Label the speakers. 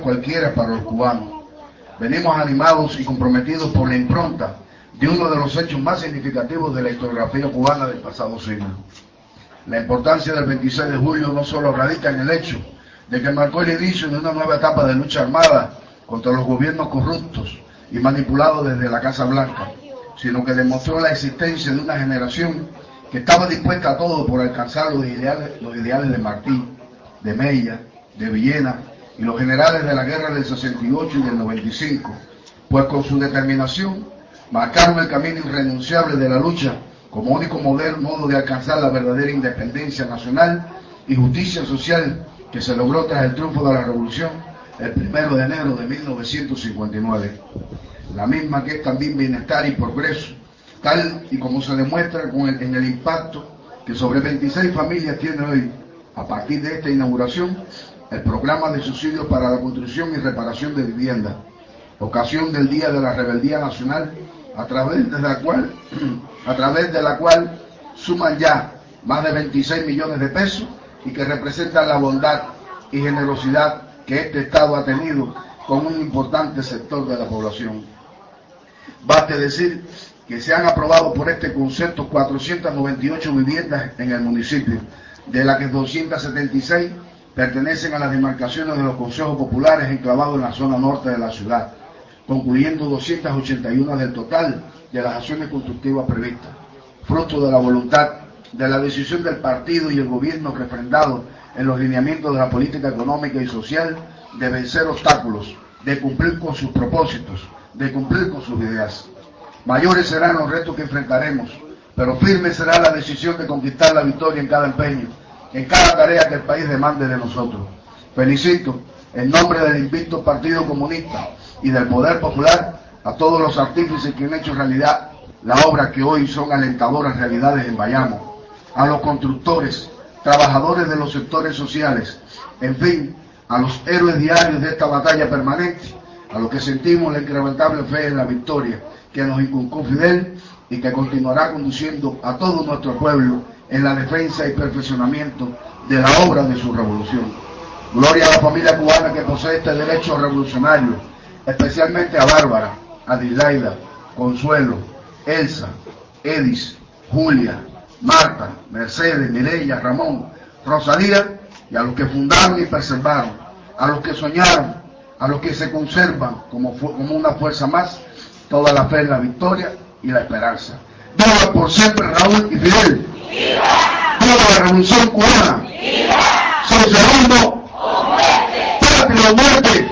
Speaker 1: cualquiera para los cubanos. Venimos animados y comprometidos por la impronta de uno de los hechos más significativos de la historiografía cubana del pasado siglo. La importancia del 26 de julio no solo radica en el hecho de que marcó el inicio de una nueva etapa de lucha armada contra los gobiernos corruptos y manipulados desde la Casa Blanca, sino que demostró la existencia de una generación que estaba dispuesta a todo por alcanzar los ideales de Martí, de Mella, de Villena y los generales de la guerra del 68 y del 95, pues con su determinación marcaron el camino irrenunciable de la lucha como único modo de alcanzar la verdadera independencia nacional y justicia social que se logró tras el triunfo de la revolución el 1 de enero de 1959. La misma que es también bienestar y progreso, tal y como se demuestra en el impacto que sobre 26 familias tiene hoy, a partir de esta inauguración, el programa de subsidios para la construcción y reparación de viviendas, ocasión del Día de la Rebeldía Nacional, a través de la cual suman ya más de 26 millones de pesos y que representan la bondad y generosidad que este Estado ha tenido con un importante sector de la población. Baste decir que se han aprobado por este concepto 498 viviendas en el municipio, de las que 276 pertenecen a las demarcaciones de los consejos populares enclavados en la zona norte de la ciudad, concluyendo 281 del total de las acciones constructivas previstas, fruto de la voluntad, de la decisión del partido y el gobierno refrendado en los lineamientos de la política económica y social, de vencer obstáculos, de cumplir con sus propósitos, de cumplir con sus ideas. Mayores serán los retos que enfrentaremos, pero firme será la decisión de conquistar la victoria en cada empeño, en cada tarea que el país demande de nosotros. Felicito, en nombre del invicto Partido Comunista y del Poder Popular, a todos los artífices que han hecho realidad la obra que hoy son alentadoras realidades en Bayamo, a los constructores, trabajadores de los sectores sociales, en fin, a los héroes diarios de esta batalla permanente, a los que sentimos la incrementable fe en la victoria que nos inculcó Fidel y que continuará conduciendo a todo nuestro pueblo en la defensa y perfeccionamiento de la obra de su revolución. Gloria a la familia cubana que posee este derecho revolucionario, especialmente a Bárbara, Adelaida, Consuelo, Elsa, Edis, Julia, Marta, Mercedes, Mireya, Ramón, Rosalía, y a los que fundaron y preservaron, a los que soñaron, a los que se conservan como una fuerza más, toda la fe en la victoria y la esperanza. ¡Viva por siempre Raúl y Fidel! ¡Viva! ¡Viva la Revolución Cubana! ¡Viva! ¡Soy segundo! ¡O muerte! ¡Patria o muerte!